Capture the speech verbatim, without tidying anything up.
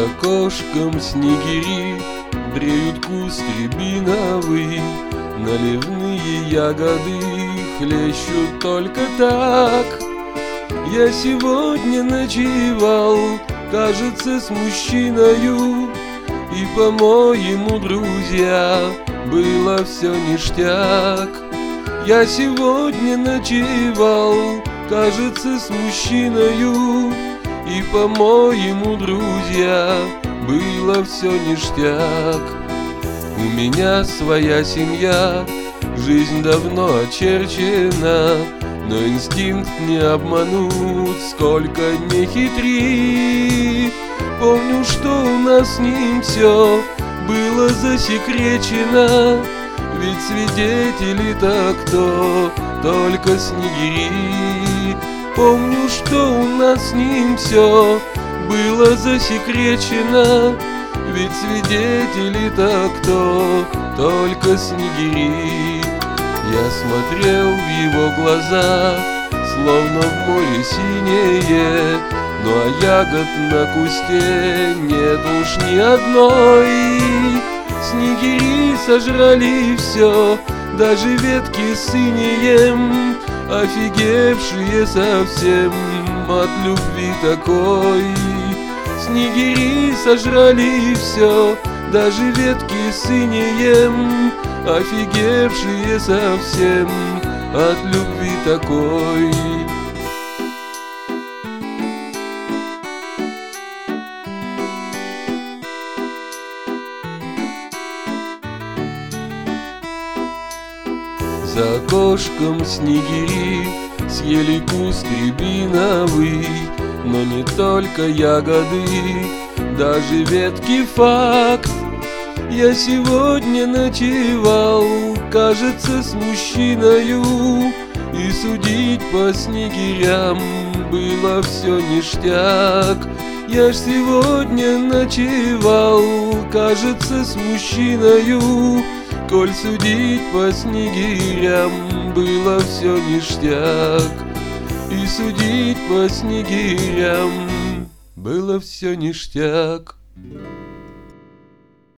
За окошком снегири бреют куст рябиновый, наливные ягоды хлещут только так. Я сегодня ночевал, кажется, с мужчиною, и, по-моему, друзья, было все ништяк. Я сегодня ночевал, кажется, с мужчиною, и, по-моему, друзья, было все ништяк. У меня своя семья, жизнь давно очерчена, но инстинкт не обмануть, сколько не хитри. Помню, что у нас с ним все было засекречено, ведь свидетели-то кто? Только снегири. Помню, что у нас с ним все было засекречено, ведь свидетели-то кто? Только снегири. Я смотрел в его глаза, словно в море синее, ну а ягод на кусте нет уж ни одной. Снегири сожрали все, даже ветки с инеем, офигевшие совсем от любви такой. Снегири сожрали все, даже ветки с инеем, офигевшие совсем от любви такой. За окошком снегири съели куст рябиновый, но не только ягоды, даже ветки факт. Я сегодня ночевал, кажется, с мужчиною, и судить по снегирям было все ништяк. Я ж сегодня ночевал, кажется, с мужчиною, коль судить по снегирям было все ништяк. И судить по снегирям было все ништяк.